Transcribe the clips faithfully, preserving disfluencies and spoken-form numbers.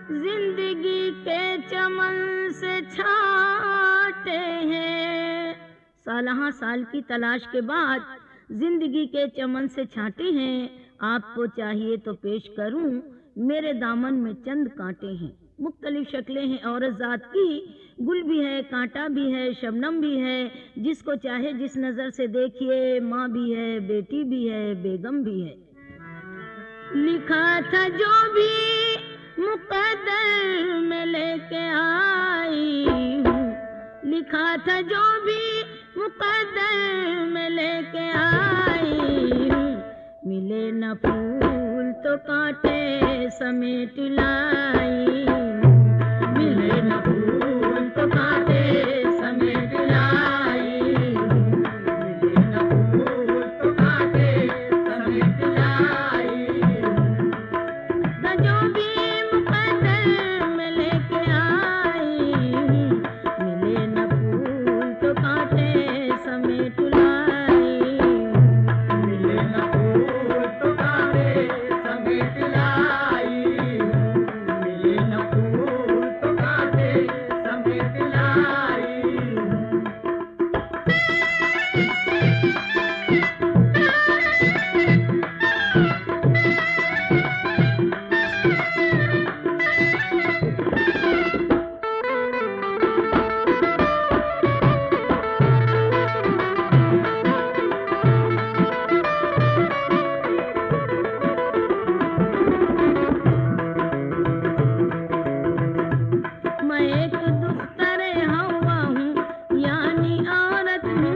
जिंदगी के चमन से छाटे हैं। सालहा साल की तलाश के बाद जिंदगी के चमन से छाटे हैं। आपको चाहिए तो पेश करूं, मेरे दामन में चंद कांटे हैं। मुख्तलिफ शक्लें हैं औरत जात की, गुल भी है, कांटा भी है, शबनम भी है। जिसको चाहे जिस नजर से देखिए, माँ भी है, बेटी भी है, बेगम भी है। लिखा था जो भी मुकद्दर में लेके आई हूँ, लिखा था जो भी मुकद्दर में लेके आई हूँ। मिले न फूल तो कांटे समेट लाई हूँ, मिले न फूल तो कांटे समेट लाई हूँ, मिले न फूल तो कांटे समेट लाई हूँ। न जो भी मुकद्दर में लेके आई हूँ, मिले न फूल तो कांटे समेट लाई हूँ, मिले न फूल तो कांटे समेट लाई हूँ, मिले न फूल तो कांटे समेट लाई हूँ। मैं एक दुख्तरे हवा हूँ, यानी औरत हूँ।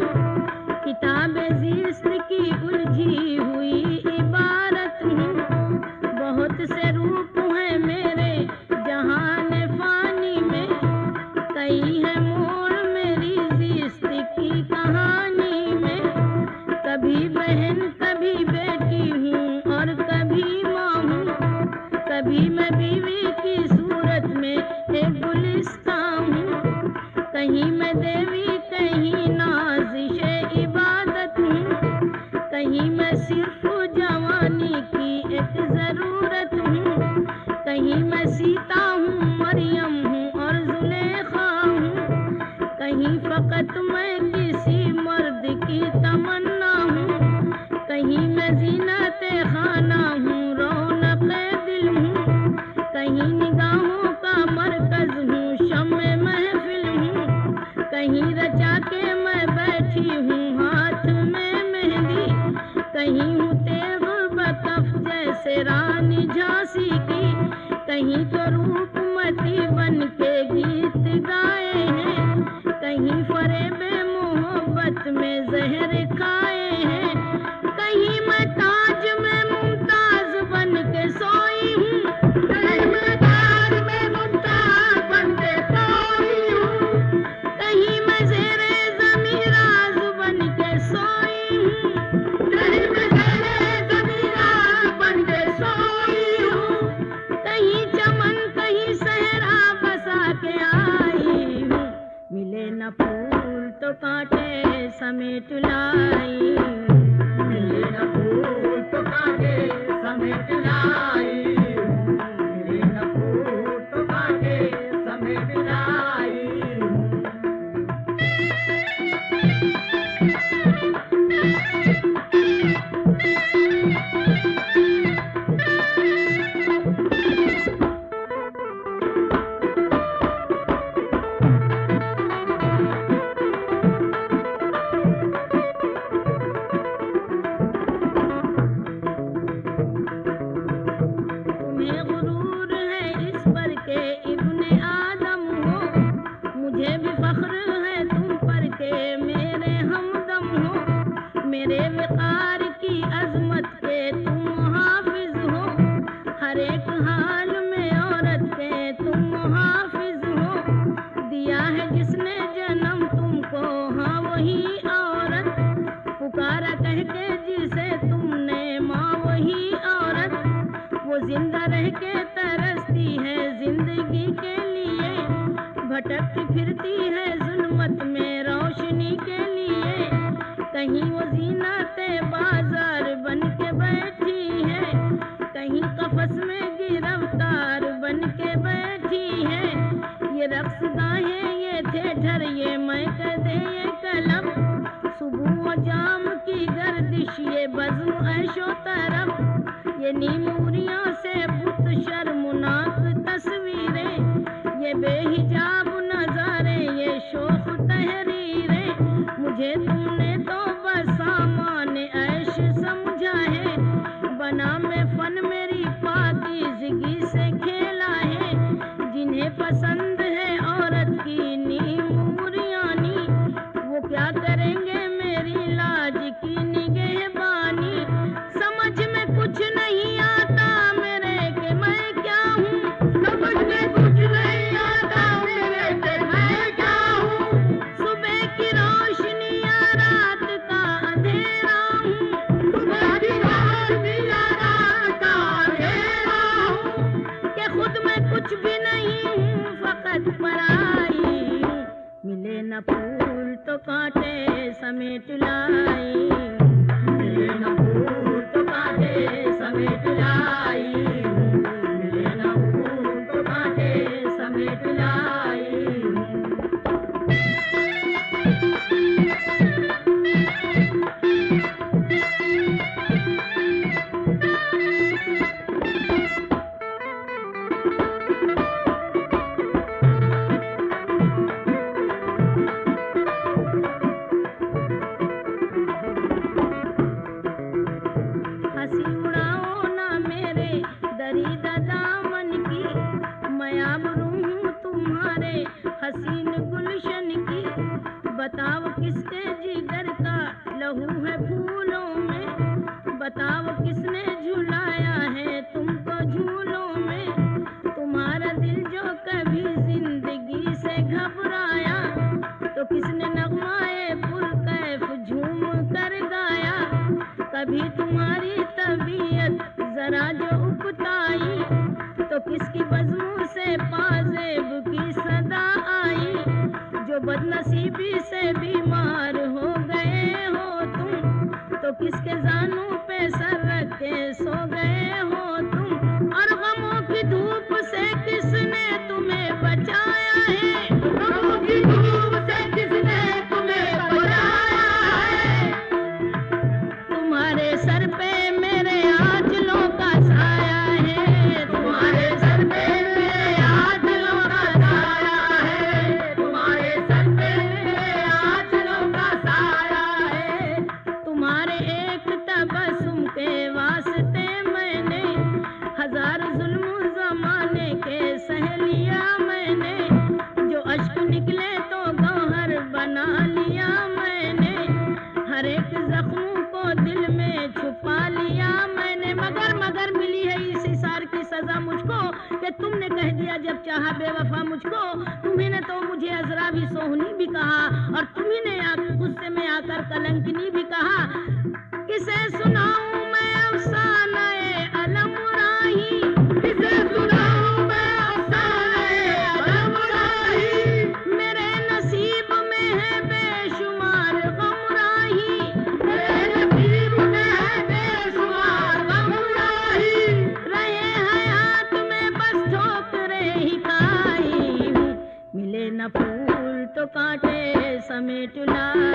किताबे ज़िस्त की उलझी हुई इबारत हूँ। बहुत से रूप हैं मेरे जहान फानी में, कई है मोड़ मेरी ज़िस्त की कहानी में। कभी बहन कभी बेटी हूँ और कभी माँ हूँ, कभी मैं बीवी की सूरत में एक गुलिस्तान हूँ। कहीं मैं देवी कहीं नाज़िशे इबादत हूँ, कहीं मैं सिर्फ जवानी की एक ज़रूरत हूँ। कहीं मैं सीता हूँ, मरियम हूँ और जुलेखा हूँ, कहीं फ़कत मैं किसी मर्द की तमन्ना हूँ। कहीं मैं ज़ीनत खाना हूँ, रौनक दिल हूँ, कहीं निगाहों का मरकज हूँ, शम्मे महफिल हूँ। कहीं रचा के मैं बैठी हूँ हाथ में मेहंदी, कहीं हूँ तेग बकफ जैसे रानी झांसी की। कहीं तो रूपमती बन के गीत गाए हैं, कहीं फरेबे मोहब्बत में जहर खाए हैं। कहीं मैं ताज में मुमताज बन के सोई हूँ, कहीं मैं ताज में मुमताज बन के सोई हूँ। कहीं मैं ज़ेरे ज़मीराज़ बन के सोई हूँ, कहीं मैं ज़ेरे ज़मीराज़ बन के सोई हूँ। कहीं चमन कहीं सहरा बसा के आई हूँ, मिले न फूल तो कांटे समेट लाई हूँ, मिले न फूल तो कांटे समेट लाई हूँ, मिले न फूल तो कांटे समेट लाई हूँ। तुम्हें गुरूर है इस पर के इब्ने आदम हो, मुझे भी फख्र है तुम पर के मेरे हमदम हो। मेरे विकार की अजमत के तुम हाफिज हो, हर एक हाल में औरत के तुम हाफिज हो। दिया है जिसने जन्म तुमको, हाँ वही औरत, पुकारा कह के जिसे तुमने माँ वही औरत। वो जिंदा रह के तरसती है जिंदगी के लिए, भटकती फिरती है जुल्मत में रोशनी के लिए। कहीं वो ज़ीनत बाजार बन के बैठी है, कहीं कफस में गिरफ्तार बन के बैठी समझी है। ये रक्स गाहें, ये थिएटर, ये मैं कर दे ये कलम, सुबह व जाम की गर्दिश, ये बज़्म ऐशो तरफ, ये नीमूरियां से बुत शर्मनाक तस्वीरें, ये बेहिजाब नजारे, ये शोख तहरीरें, मुझे तुमने तो बस सामान ऐश समझा है, बना में फन मेरी पाकीज़गी से खेला है, जिन्हें पसंद है औरत की नीमूरियानी, वो क्या करेंगे मेरी लाज की निगहबानी। समझ में कुछ नहीं आता मेरे कि मैं क्या हूँ, समझ में कुछ नहीं आता मेरे कि मैं क्या हूँ, सुबह की रोशनी या रात का अंधेरा हूँ, सुबह की रोशनी या रात का अंधेरा हूँ, कि खुद में कुछ भी नहीं हूँ, फकत पराई हूँ। मिले न फूल तो कांटे समेट लाई, मिले न फूल तो कांटे समेट लाई, मिले न फूल तो कांटे समेट लाई। हंसी उड़ाओ ना मेरे दरीदा दामन की, मैं आबरू हूँ तुम्हारे हसीन गुलशन की, बताओ किसके जिगर का लहू है फूलों में, बताओ किसने झुलाया है तुमको झूलों में, तुम्हारा दिल जो कभी जिंदगी से घबराया, तो किसने नगमाए पुरकैफ झूम कर गाया, कभी तुम्हारी तबीयत जरा जो उकताई, तो किसकी बज़्मों से पाजेब की सदा आई, जो बदनसीबी से बीमार हो गए हो तुम, तो किसके जानों पे सर रख के सो गए हो तुम, और गमों की धूप से किसने तुम्हें बचाया है, गमों की धूप से किसने तुम्हें बचाया है, तुम्हारे सर पे मेरे आंचलों का साया है, तुम्हारे सर पे मेरे आंचलों का साया है, तुम्हारे सर पे मेरे आंचलों का साया है, तुम्हारे एक तबस्सुम के वास्ते मैंने हजार जुल्म जमाने के सह लिया मैंने, जो अश्क निकले तो गौहर बना लिया मैंने, हर एक जख्मों को दिल में छुपा लिया मैंने, मगर मगर मिली है इस इसार की सजा मुझको, कि तुमने कह दिया जब चाहा बेवफा मुझको, तुम्ही ने तो मुझे अजरा भी सोहनी भी कहा, और तुम्ही ने गुस्से में आकर कलंकिनी भी कहा, किसे सुनाऊं मैं अफसाने अलम राही, किसे सुनाऊं मैं अफसाने अलम राही, मेरे नसीब में है बेशुमार गम राही, मेरे नसीब में है बेशुमार गम राही, रहे हयात में बस ठोकरें ही खाई हूँ, मिले न फूल तो कांटे समेट लाई।